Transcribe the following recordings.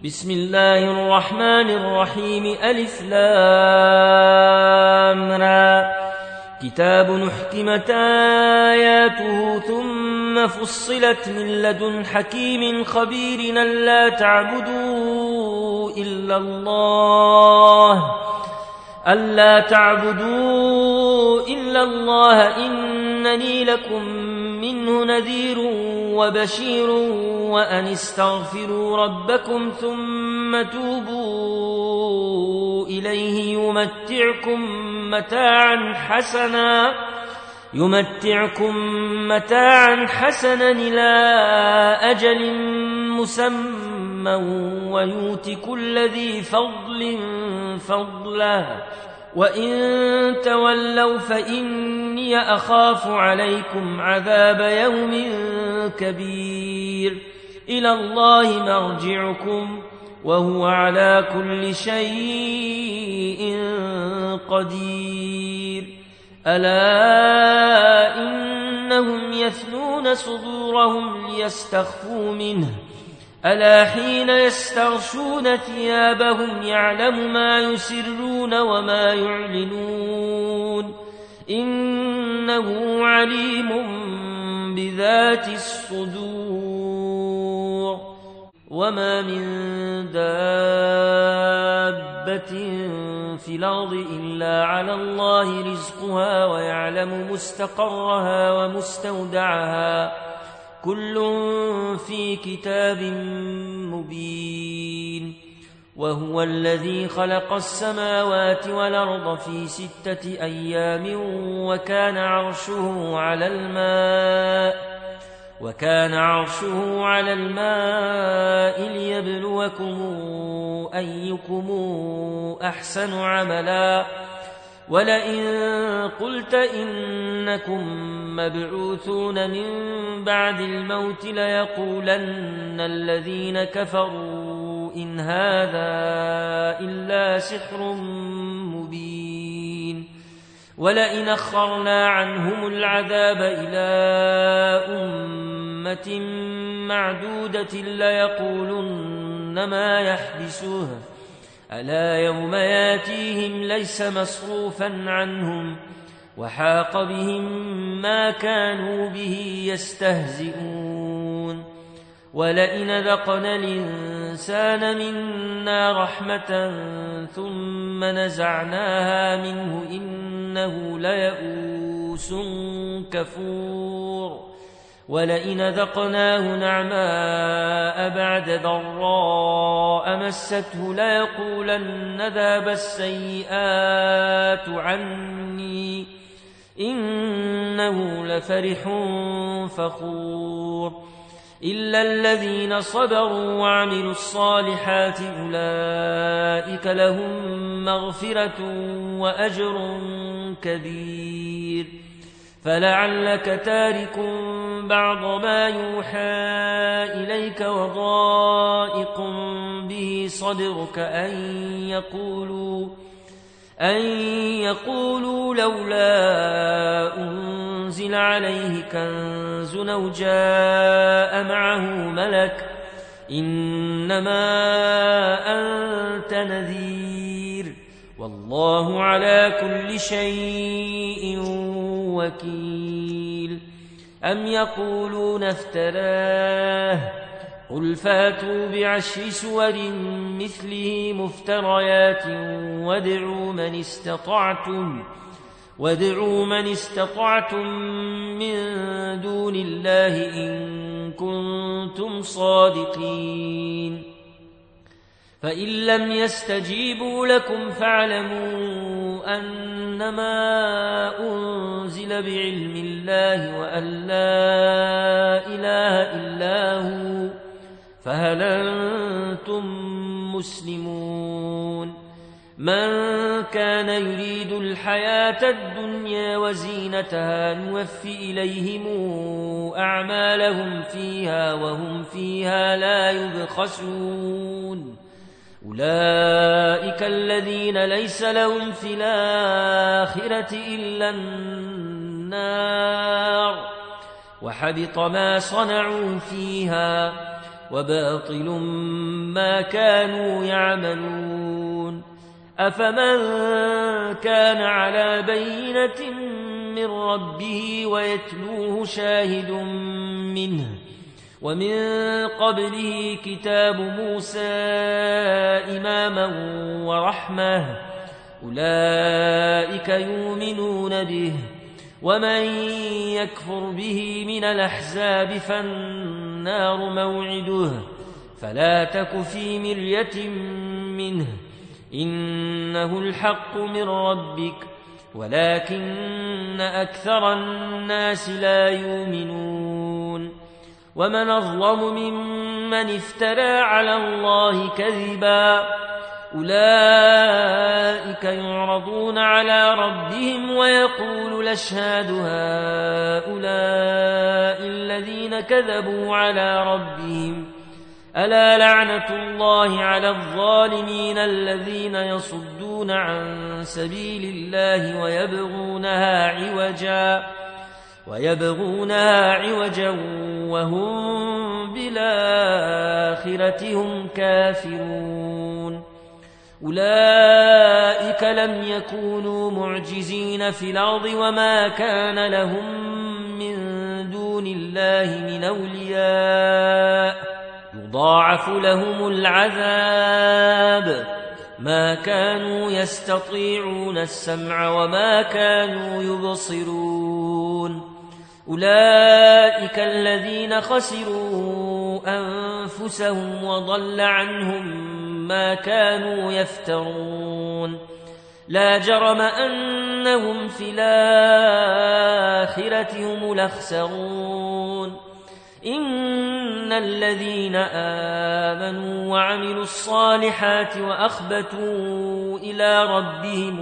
بسم الله الرحمن الرحيم ألف لام را كتاب أحكمت آياته ثم فصلت من لدن حكيم خبير ألا تعبدوا إلا الله إنني لكم منه نذير وبشير وأن استغفروا ربكم ثم توبوا إليه يمتعكم متاعا حسنا إلى أجل مسمى ويؤت كل ذي فضل فضله وإن تولوا فإني أخاف عليكم عذاب يوم كبير إلى الله مرجعكم وهو على كل شيء قدير ألا إنهم يثنون صدورهم ليستخفوا منه ألا حين يستغشون ثيابهم يعلم ما يسرون وما يعلنون إنه عليم بذات الصدور وما من دابة في الأرض إلا على الله رزقها ويعلم مستقرها ومستودعها كل في كتاب مبين وهو الذي خلق السماوات والأرض في 6 أيام وكان عرشه على الماء ليبلوكم أيكم أحسن عملا ولئن قلت إنكم مبعوثون من بعد الموت ليقولن الذين كفروا إن هذا إلا سحر مبين ولئن أخرنا عنهم العذاب إلى أمة معدودة ليقولن ما يحبسه ألا يوم ياتيهم ليس مصروفا عنهم وحاق بهم ما كانوا به يستهزئون ولئن ذقنا الإنسان منا رحمة ثم نزعناها منه إنه ليئوس كفور ولئن ذقناه نعماء بعد ضراء مسته ليقولن ذهب السيئات عني إنه لفرح فخور إلا الذين صبروا وعملوا الصالحات أولئك لهم مغفرة وأجر كبير فلعلك تارك بعض ما يوحى إليك وضائق به صدرك أن يقولوا لولا أنزل عليه كنز أو جاء معه ملك إنما أنت نذير والله على كل شيء وكيل أم يقولون افتراه قل فاتوا بعشر سور مثله مفتريات وادعوا من استطعتم من دون الله إن كنتم صادقين فإن لم يستجيبوا لكم فاعلموا أنما أنزل بعلم الله وأن لا إله إلا هو فهل أنتم مسلمون من كان يريد الحياة الدنيا وزينتها نوفي إليهم أعمالهم فيها وهم فيها لا يبخسون أولئك الذين ليس لهم في الآخرة إلا النار وحبط ما صنعوا فيها وباطل ما كانوا يعملون أفمن كان على بينة من ربه ويتلوه شاهد منه ومن قبله كتاب موسى إماما ورحمة أولئك يؤمنون به ومن يكفر به من الأحزاب فالنار موعده فلا تك في مرية منه إنه الحق من ربك ولكن أكثر الناس لا يؤمنون ومن أظلم ممن افترى على الله كذبا أولئك يعرضون على ربهم ويقول الأشهاد هؤلاء الذين كذبوا على ربهم ألا لعنة الله على الظالمين الذين يصدون عن سبيل الله ويبغونها عوجا وهم بالآخرة هم كافرون أولئك لم يكونوا معجزين في الأرض وما كان لهم من دون الله من أولياء يضاعف لهم العذاب ما كانوا يستطيعون السمع وما كانوا يبصرون أولئك الذين خسروا أنفسهم وضل عنهم ما كانوا يفترون لا جرم أنهم في الآخرة هم الأخسرون إن الذين آمنوا وعملوا الصالحات وأخبتوا إلى ربهم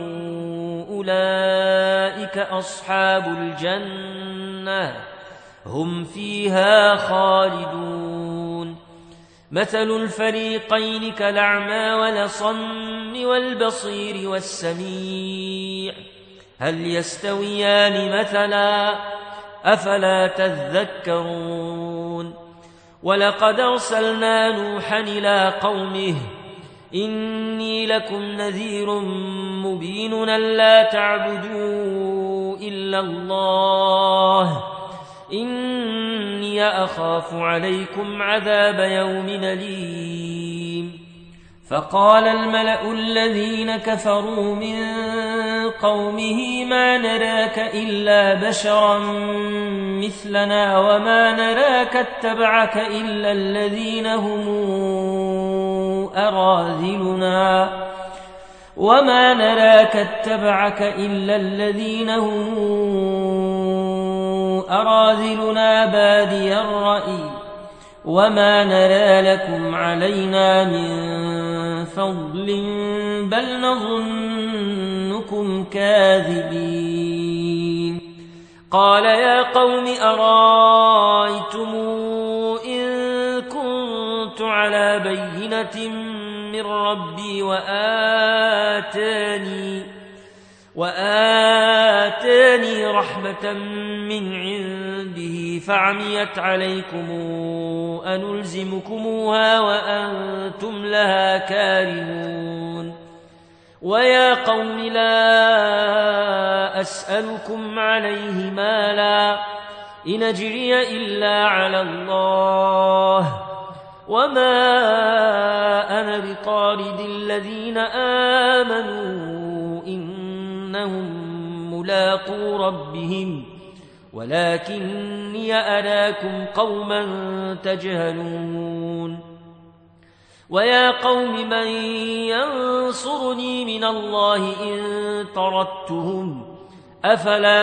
أولئك أصحاب الجنة هم فيها خالدون مثل الفريقين كالأعمى والأصم والبصير والسميع هل يستويان مثلا أفلا تذكرون ولقد أرسلنا نوحا إلى قومه إني لكم نذير مبين ألا تعبدوا إلا الله إني أخاف عليكم عذاب يوم أليم فقال الملأ الذين كفروا من قومه ما نراك إلا بشرا مثلنا وما نراك اتبعك إلا الذين هم أراذلنا بادي الرأي وما نرى لكم علينا من فضل بل نظنكم كاذبين قال يا قوم أرأيتم إن كنت على بينة من ربي وآتاني رحمة من عنده فعميت عليكم أنلزمكموها وأنتم لها كارهون ويا قوم لا أسألكم عليه مالا إن أجري إلا على الله وما أنا بطارد الذين آمنوا إنهم ملاقو ربهم ولكني أراكم قوما تجهلون ويا قوم من ينصرني من الله إن طردتهم أفلا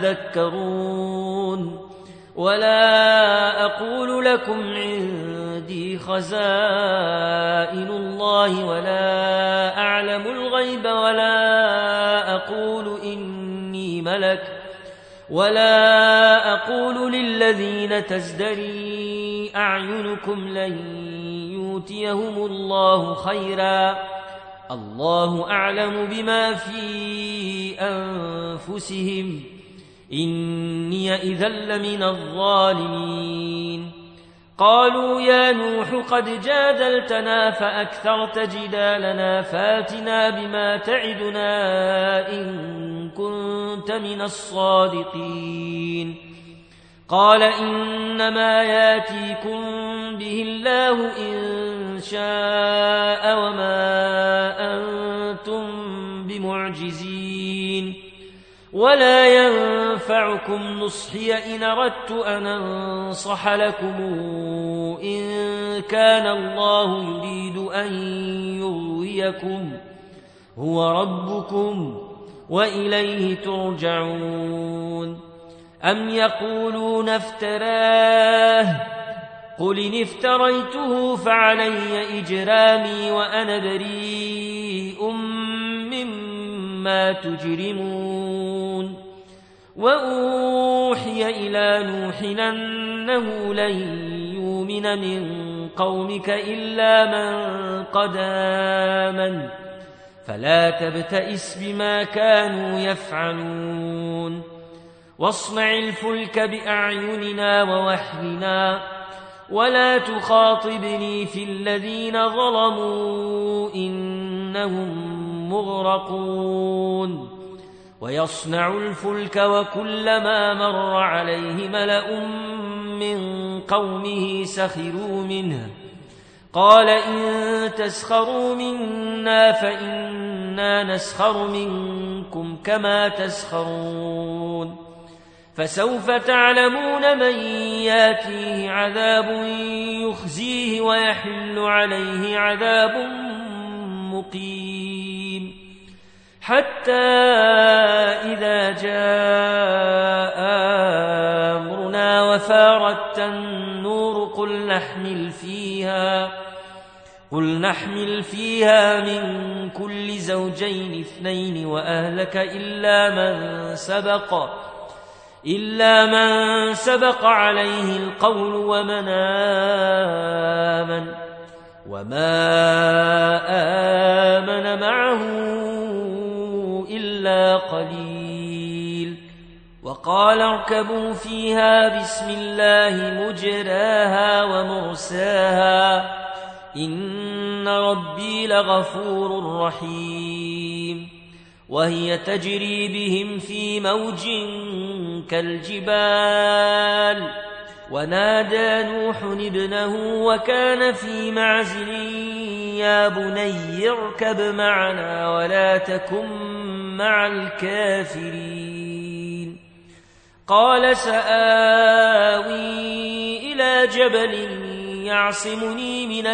تذكرون ولا أقول لكم عندي خزائن الله ولا أعلم الغيب ولا أقول إني ملك ولا أقول للذين تزدري أعينكم لن يؤتيهم الله خيرا الله أعلم بما في أنفسهم إني إذا لمن الظالمين قالوا يا نوح قد جادلتنا فأكثرت جدالنا فاتنا بما تعدنا إن كنت من الصادقين قال إنما ياتيكم به الله إن شاء وما أنتم بمعجزين ولا ينفعكم نصحي إن أردت أن أنصح لكم إن كان الله يريد أن يغويكم هو ربكم وإليه ترجعون أم يقولون افتراه قل إن افتريته فعلي إجرامي وأنا بريء مما تجرمون وأوحي إلى نوح أنه لن يؤمن من قومك إلا من قد آمن فلا تبتئس بما كانوا يفعلون واصنع الفلك بأعيننا ووحينا ولا تخاطبني في الذين ظلموا إنهم مغرقون ويصنع الفلك وكلما مر عليه ملأ من قومه سخروا منه قال إن تسخروا منا فإنا نسخر منكم كما تسخرون فسوف تعلمون من ياتيه عذاب يخزيه ويحل عليه عذاب مقيم حتى إذا جاء أمرنا وفارت النور قل نحمل فيها من كل زوجين اثنين وأهلك إلا من سبق عليه القول ومن آمن وما آمن معه إلا قليل وقال اركبوا فيها بسم الله مجراها ومرساها إن ربي لغفور رحيم وهي تجري بهم في موج كالجبال ونادى نوح ابنه وكان في معزل يا بني اركب معنا ولا تكن مع الكافرين قال سآوي إلى جبل يعصمني من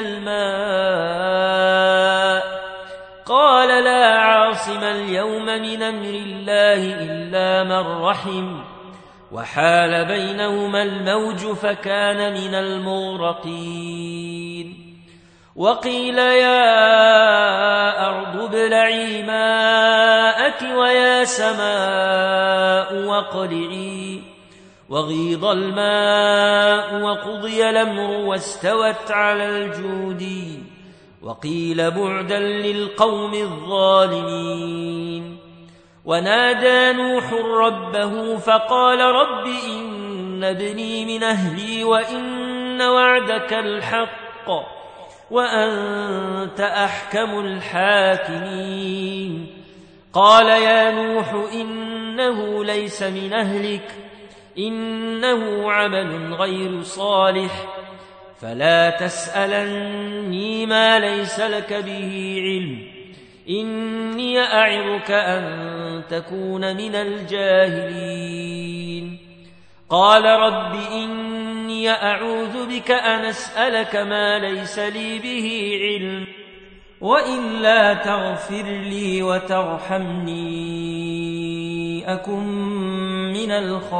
الماء قال لا عاصم اليوم من أمر الله إلا من رحم وحال بينهما الموج فكان من المغرقين وقيل يا أرض ابلعي ماءك ويا سماء واقلعي وغيض الماء وقضي الأمر واستوت على الجودي وقيل بعدا للقوم الظالمين ونادى نوح ربه فقال رب إن ابني من أهلي وإن وعدك الحق وأنت أحكم الحاكمين قال يا نوح إنه ليس من أهلك إنه عمل غير صالح فلا تسألني ما ليس لك به علم إني أعظك أن تكون من الجاهلين قال رب إني أعوذ بك أن أسألك ما ليس لي به علم وإلا تغفر لي وترحمني أكن من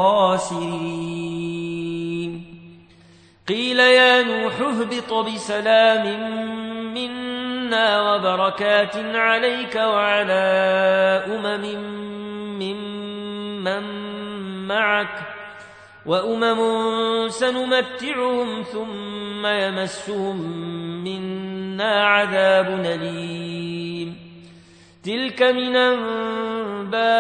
الخاسرين قيل يا نوح اهبط بسلام منا وبركات عليك وعلى ممن معك وأمم سنمتعهم ثم يمسهم منا عذاب أليم تلك من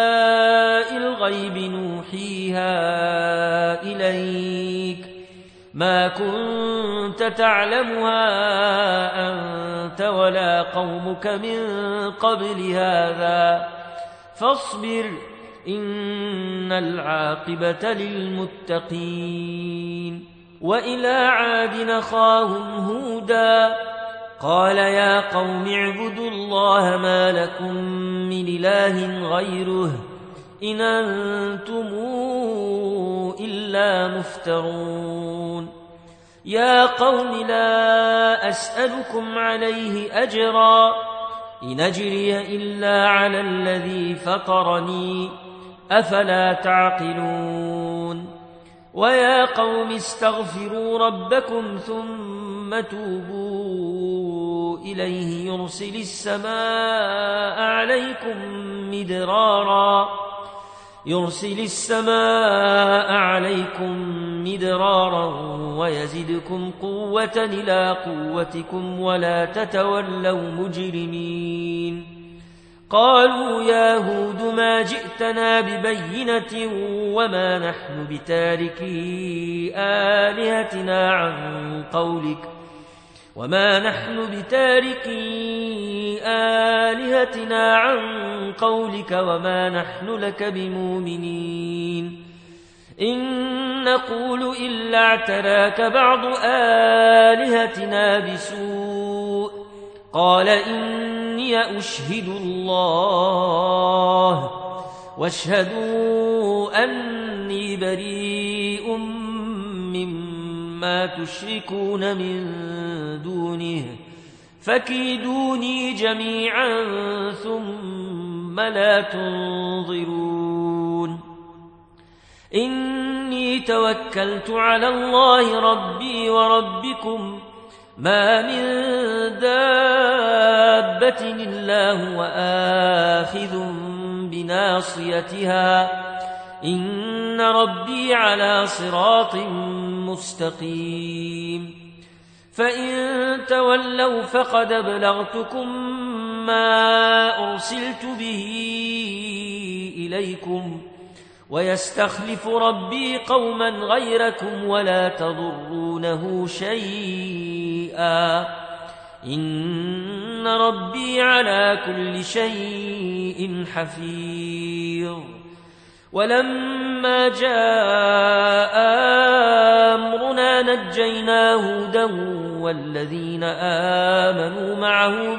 أنباء الغيب نوحيها إليك ما كنت تعلمها أنت ولا قومك من قبل هذا فاصبر إن العاقبة للمتقين. وإلى عاد أخاهم هودا قال يا قوم اعبدوا الله ما لكم من إله غيره إن أنتم إلا مفترون. يا قوم لا أسألكم عليه أجرا إن أجري إلا على الذي فطرني أفلا تعقلون. ويا قوم استغفروا ربكم ثم توبوا إليه يرسل السماء عليكم مدرارا ويزدكم قوة إلى قوتكم ولا تتولوا مجرمين. قالوا يا هود ما جئتنا ببينة وما نحن بتاركي آلهتنا عن قولك وما نحن لك بمؤمنين إن نقول إلا اعتراك بعض آلهتنا بسوء. قال إني أشهد الله واشهدوا أني بريء مما تشركون من دونه فكيدوني جميعا ثم لا تنظرون. إني توكلت على الله ربي وربكم ما من دابة إلا هو آخذ بناصيتها إن ربي على صراط مستقيم. فإن تولوا فقد أبلغتكم ما أرسلت به إليكم ويستخلف ربي قوما غيركم ولا تضرونه شيئا إن ربي على كل شيء حفيظ. ولما جاء أمرنا نجينا هودا والذين آمنوا معه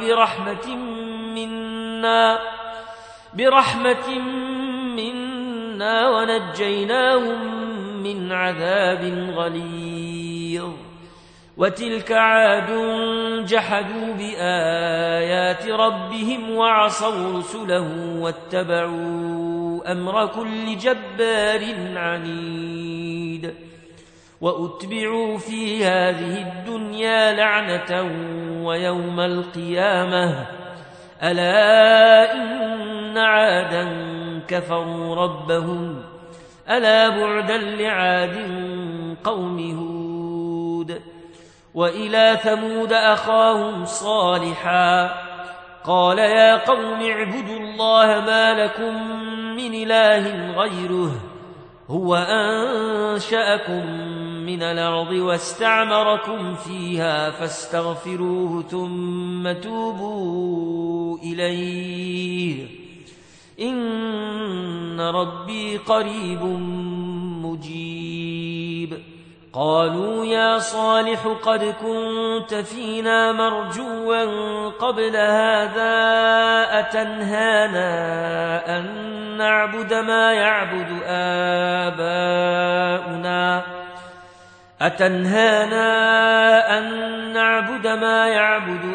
برحمة منا ونجيناهم من عذاب غليظ. وتلك عاد جحدوا بآيات ربهم وعصوا رسله واتبعوا أمر كل جبار عنيد. وأتبعوا في هذه الدنيا لعنة ويوم القيامة ألا إن عادا كفروا ربهم ألا بعدا لعاد قوم هود. وإلى ثمود أخاهم صالحا قال يا قوم اعبدوا الله ما لكم من إله غيره هو أنشأكم من الأرض واستعمركم فيها فاستغفروه ثم توبوا إليه إن ربي قريب مجيب. قالوا يا صالح قد كنت فينا مرجوا قبل هذا أتنهانا أن نعبد ما يعبد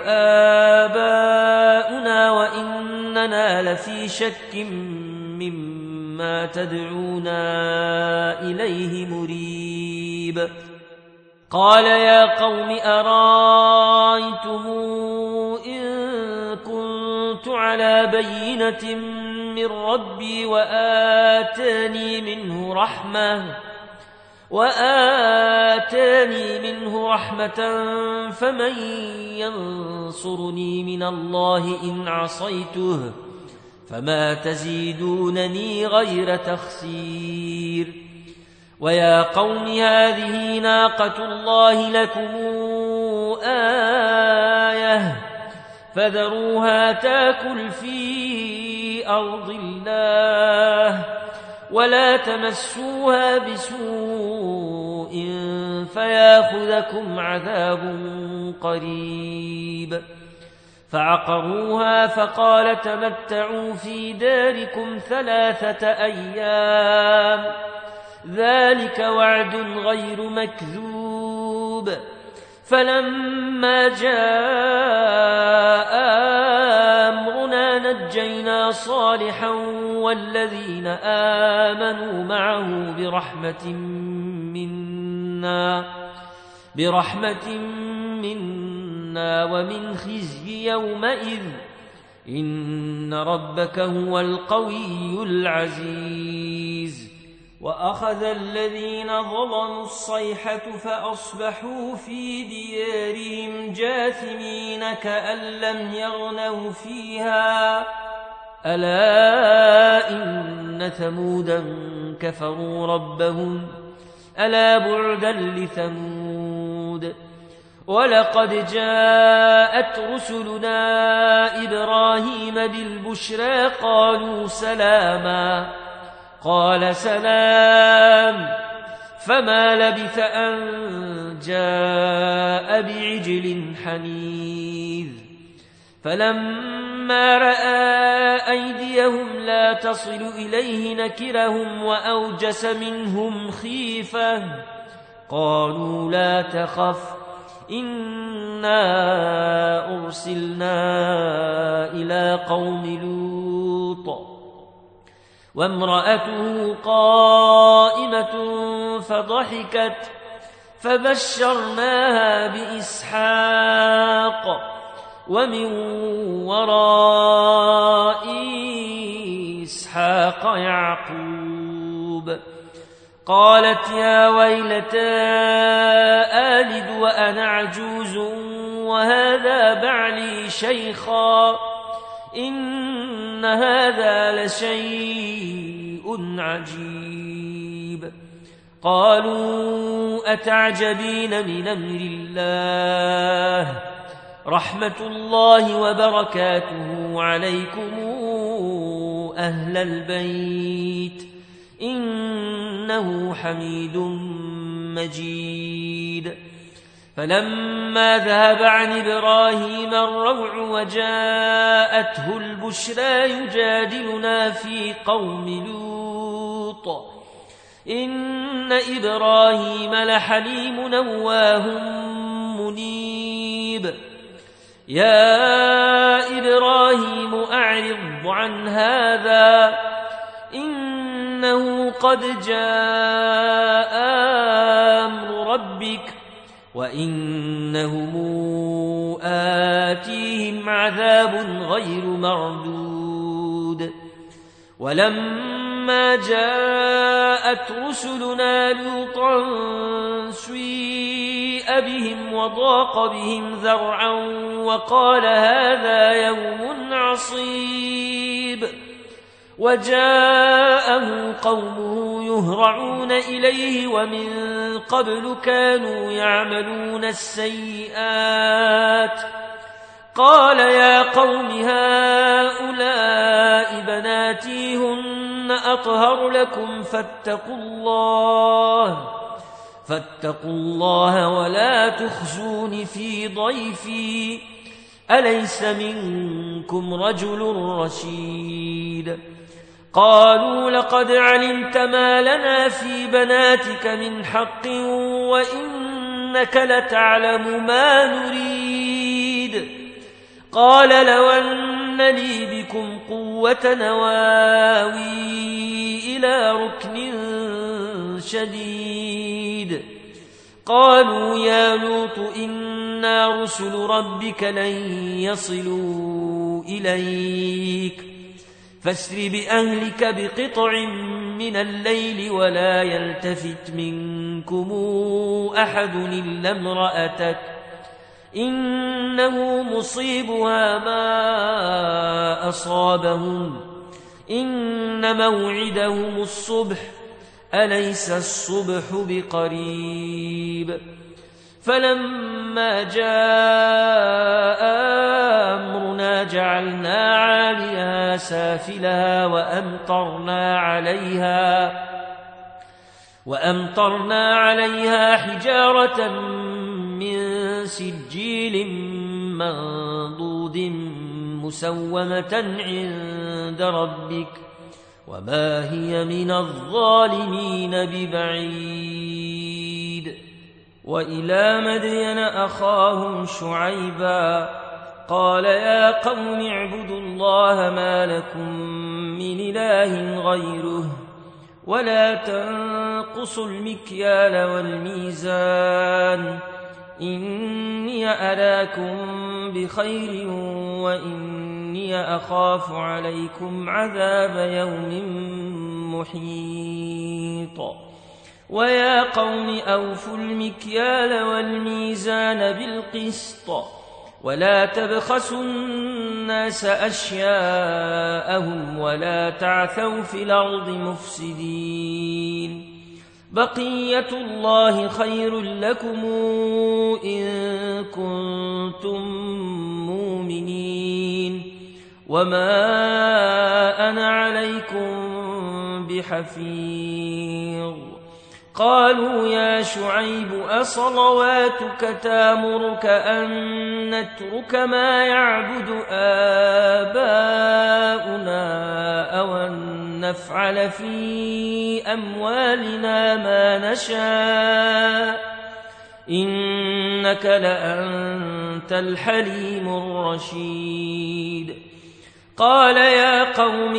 آباؤنا وإننا لفي شك مما تدعونا إليه مريب. قال يا قوم أرايتم إن كنت على بينة من ربي وآتاني منه رحمة فمن ينصرني من الله إن عصيته فما تزيدونني غير تخسير. ويا قوم هذه ناقة الله لكم آية فذروها تاكل في أرض الله ولا تمسوها بسوء فياخذكم عذاب قريب. فعقروها فقال تمتعوا في داركم 3 أيام ذلك وعد غير مكذوب. فلما جاء أمرنا نجينا صالحا والذين آمنوا معه برحمة منا ومن خزي يومئذ إن ربك هو القوي العزيز. وأخذ الذين ظلموا الصيحة فأصبحوا في ديارهم جاثمين كأن لم يغنوا فيها ألا إن ثمودا كفروا ربهم ألا بعدا لثمود. ولقد جاءت رسلنا إبراهيم بالبشرى قالوا سلاما قال سلام فما لبث أن جاء بعجل حنيذ. فلما رأى أيديهم لا تصل إليه نكرهم وأوجس منهم خيفة قالوا لا تخف إنا أرسلنا إلى قوم لوط وامرأته قائمة فضحكت فبشرناها بإسحاق ومن وراء إسحاق يعقوب. قالت يا ويلتى آلد وأنا عجوز وهذا بعلي شيخا إن هذا لشيء عجيب. قالوا أتعجبين من أمر الله رحمة الله وبركاته عليكم أهل البيت إنه حميد مجيد. فلما ذهب عن إبراهيم الروع وجاءته البشرى يجادلنا في قوم لوط إن إبراهيم لحليم نواه منيب. يا إبراهيم أعرض عن هذا إنه قد جاء أمر ربك وإنهم آتيهم عذاب غير مردود. ولما جاءت رسلنا لوطا سيء بهم وضاق بهم ذرعا وقال هذا يوم عصيب. وجاءه قومه يهرعون إليه ومن قبل كانوا يعملون السيئات. قال يا قوم هؤلاء بناتي هن أطهر لكم فاتقوا الله ولا تخزون في ضيفي أليس منكم رجل رشيد. قالوا لقد علمت ما لنا في بناتك من حق وإنك لتعلم ما نريد. قال لو أن لي بكم قوة نواوي إلى ركن شديد. قالوا يا لوط إنا رسل ربك لن يصلوا إليك فاسر بأهلك بقطع من الليل ولا يلتفت منكم أحد إلا امرأتك إنه مصيبها ما أصابهم إن موعدهم الصبح أليس الصبح بقريب فلما جاء أمرنا جعلنا عاليها سافلها وأمطرنا عليها حجارة من سجيل منضود مسومة عند ربك وما هي من الظالمين ببعيد وإلى مدين أخاهم شعيبا قال يا قوم اعبدوا الله ما لكم من إله غيره ولا تنقصوا المكيال والميزان إني أراكم بخير وإني أخاف عليكم عذاب يوم محيط ويا قوم أوفوا المكيال والميزان بالقسط ولا تبخسوا الناس أشياءهم ولا تعثوا في الأرض مفسدين بقية الله خير لكم إن كنتم مؤمنين وما أنا عليكم بحفيظ قالوا يا شعيب أصلواتك تامرك أن نترك ما يعبد آباؤنا أو أن نفعل في أموالنا ما نشاء إنك لأنت الحليم الرشيد قال يا قوم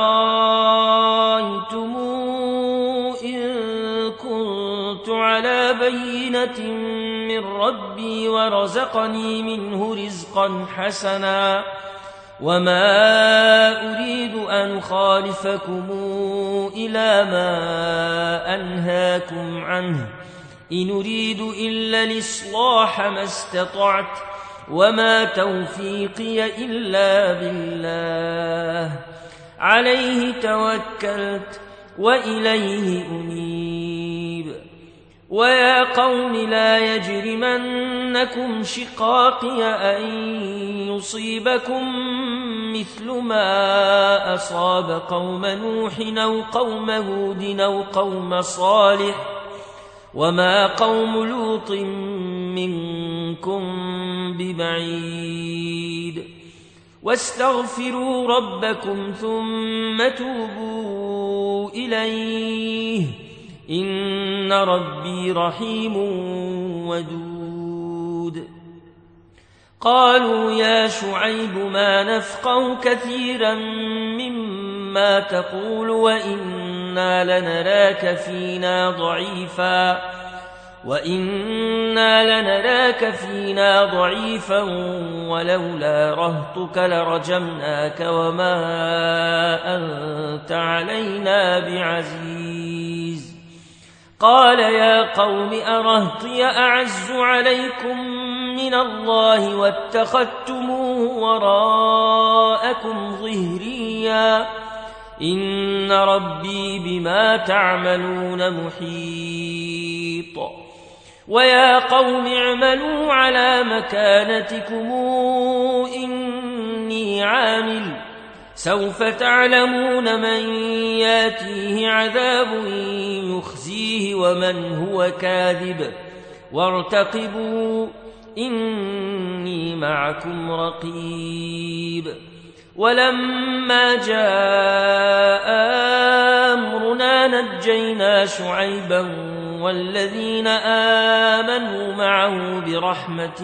أرايتم إن كنت على بينة من ربي ورزقني منه رزقا حسنا وما أريد أن أخالفكم إلى ما أنهاكم عنه إن أريد إلا الإصلاح ما استطعت وما توفيقي إلا بالله عليه توكلت وإليه أنيب ويا قوم لا يجرمنكم شقاقي أن يصيبكم مثل ما أصاب قوم نوح أو قوم هود أو قوم صالح وما قوم لوط منكم ببعيد واستغفروا ربكم ثم توبوا إليه إن ربي رحيم ودود قالوا يا شعيب ما نفقه كثيرا مما تقول وإنا لنراك فينا ضعيفا ولولا رهطك لرجمناك وما أنت علينا بعزيز قال يا قوم أرهطي أعز عليكم من الله واتخذتموه وراءكم ظهريا إن ربي بما تعملون محيط ويا قوم اعملوا على مكانتكم إني عامل سوف تعلمون من ياتيه عذاب يخزيه ومن هو كاذب وارتقبوا إني معكم رقيب ولما جاء أمرنا نجينا شعيبا والذين آمنوا معه برحمة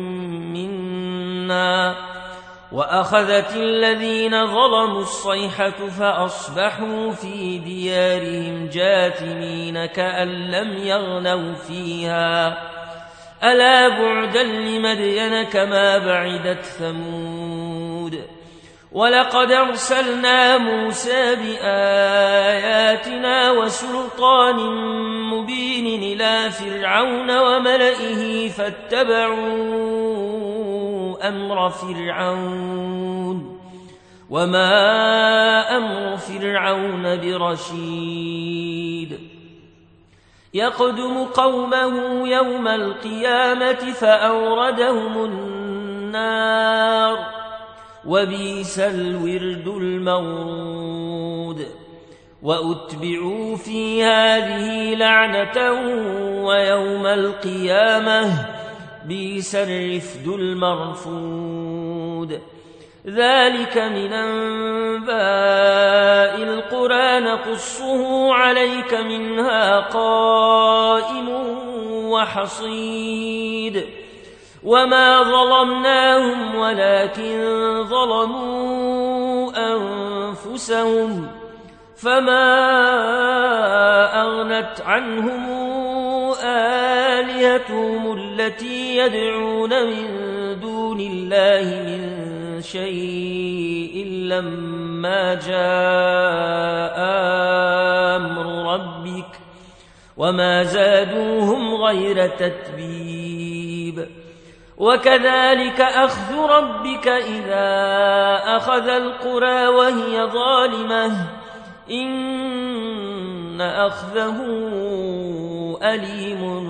منا وأخذت الذين ظلموا الصيحة فأصبحوا في ديارهم جاثمين كأن لم يغنوا فيها ألا بعدا لمدين كما بعدت ثمود ولقد أرسلنا موسى بآياتنا وسلطان مبين إلى فرعون وملئه فاتبعوا أمر فرعون وما أمر فرعون برشيد يقدم قومه يوم القيامة فأوردهم النار وبئس الورد المورود وأتبعوا في هذه لعنة ويوم القيامة بئس الرفد المرفود ذلك من أنباء القرى نقصه عليك منها قائم وحصيد وما ظلمناهم ولكن ظلموا أنفسهم فما أغنت عنهم آلهتهم التي يدعون من دون الله من شيء لما جاء أمر ربك وما زادوهم غير تتبيب وكذلك أخذ ربك إذا أخذ القرى وهي ظالمة إن أخذه أليم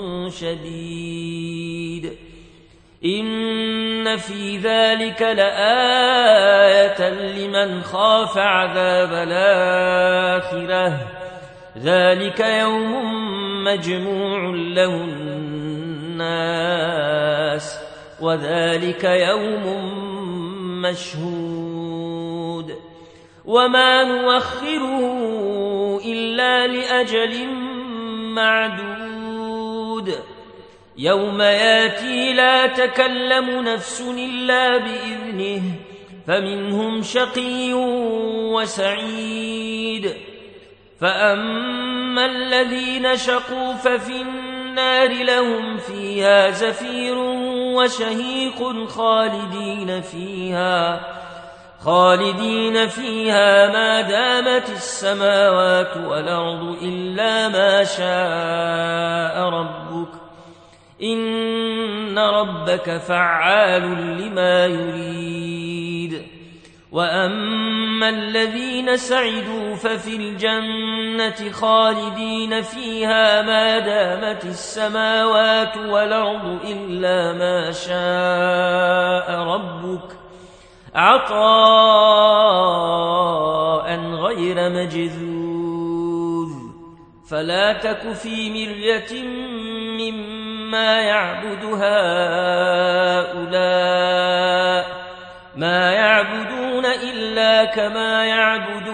شديد إن في ذلك لآية لمن خاف عذاب الآخرة ذلك يوم مجموع له الناس وذلك يوم مشهود وما نوخره إلا لأجل معدود يوم ياتي لا تكلم نفس إلا بإذنه فمنهم شقي وسعيد فأما الذين شقوا ففي النار لهم فيها زفير وشهيق خالدين فيها ما دامت السماوات والأرض إلا ما شاء ربك إن ربك فعال لما يريد وأما الذين سعدوا ففي الجنة خالدين فيها ما دامت السماوات والأرض إلا ما شاء ربك عطاء غير مجذوذ فلا تك في مرية مما يعبد هؤلاء ما يعبدون إلا كما يعبد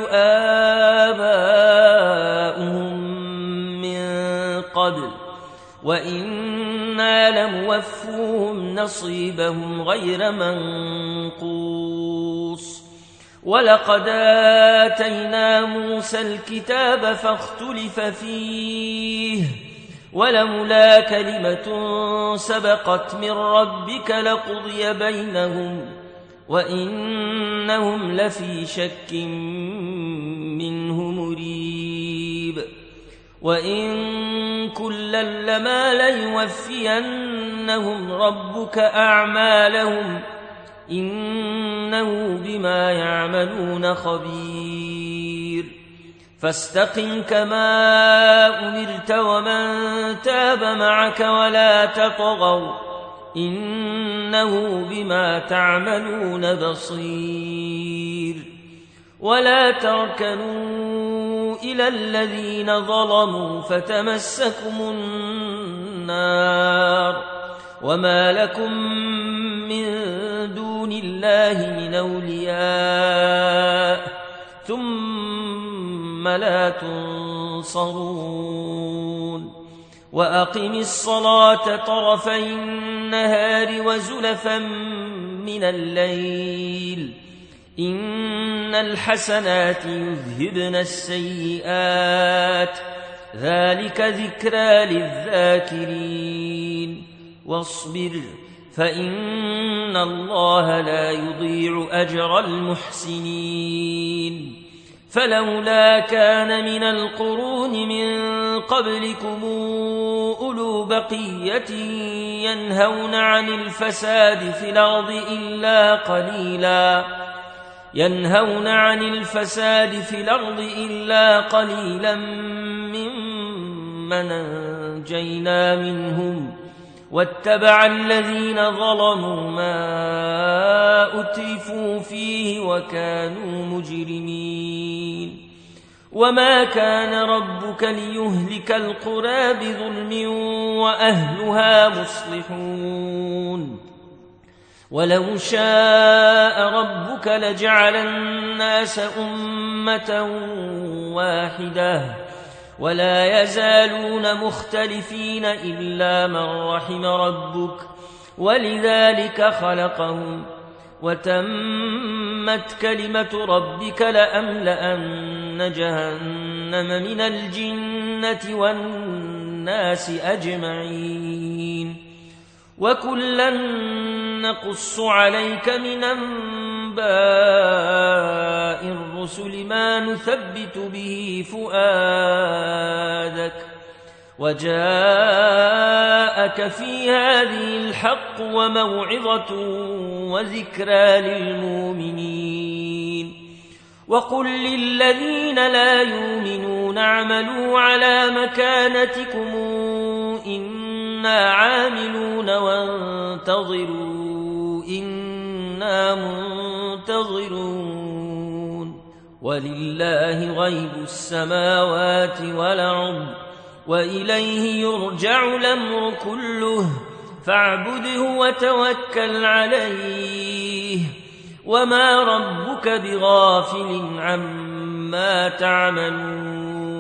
آباؤهم من قبل وإنا لموفوهم نصيبهم غير منقوص ولقد آتينا موسى الكتاب فاختلف فيه ولولا كلمة سبقت من ربك لقضي بينهم وإنهم لفي شك منه مريب وإن كلا لما ليوفينهم ربك أعمالهم إنه بما يعملون خبير فاستقم كما أمرت ومن تاب معك ولا تطغوا إنه بما تعملون بصير ولا تركنوا إلى الذين ظلموا فتمسكم النار وما لكم من دون الله من أولياء ثم لا تنصرون وأقم الصلاة طرفي النهار وزلفا من الليل إن الحسنات يذهبن السيئات ذلك ذكرى للذاكرين واصبر فإن الله لا يضيع أجر المحسنين فلولا كان من القرون من قبلكم أولو بقية ينهون عن الفساد في الأرض إلا قليلا أنجينا منهم واتبع الذين ظلموا ما أترفوا فيه وكانوا مجرمين وما كان ربك ليهلك القرى بظلم وأهلها مصلحون ولو شاء ربك لجعل الناس أمة واحدة ولا يزالون مختلفين إلا من رحم ربك ولذلك خلقهم وتمت كلمة ربك لأملأن جهنم من الجنة والناس أجمعين وكلا نقص عليك من أنباء الرسل ما نثبت به فؤادك وجاءك في هذه الحق وموعظة وذكرى للمؤمنين وقل للذين لا يؤمنون اعملوا على مكانتكم إنا عاملون وانتظروا إنا منتظرون ولله غيب السماوات والأرض وإليه يرجع الأمر كله فاعبده وتوكل عليه وما ربك بغافل عما تعملون